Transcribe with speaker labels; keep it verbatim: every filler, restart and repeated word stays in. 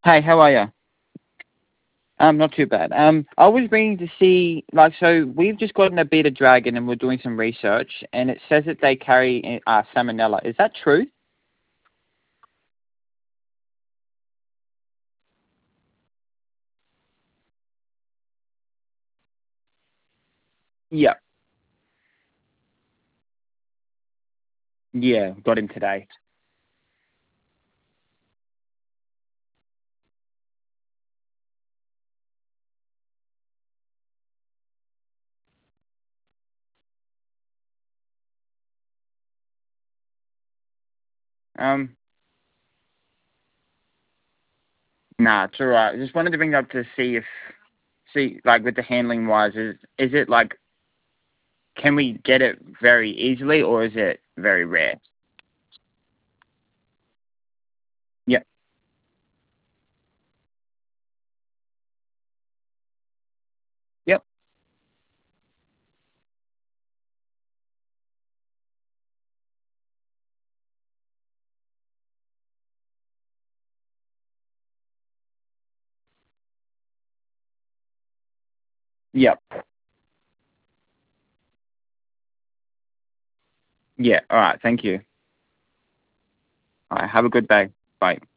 Speaker 1: Hey, how are you? Um, not too bad. Um, I was reading to see, like, so we've just gotten a beta dragon and we're doing some research, and it says that they carry uh, salmonella. Is that true? Yeah. Yeah, got him today. Um, nah, it's alright. Just wanted to bring it up to see if, see, like, with the handling wise, is is it like, can we get it very easily, or is it very rare? Yep. Yep. Yep. Yeah. All right. Thank you. All right. Have a good day. Bye.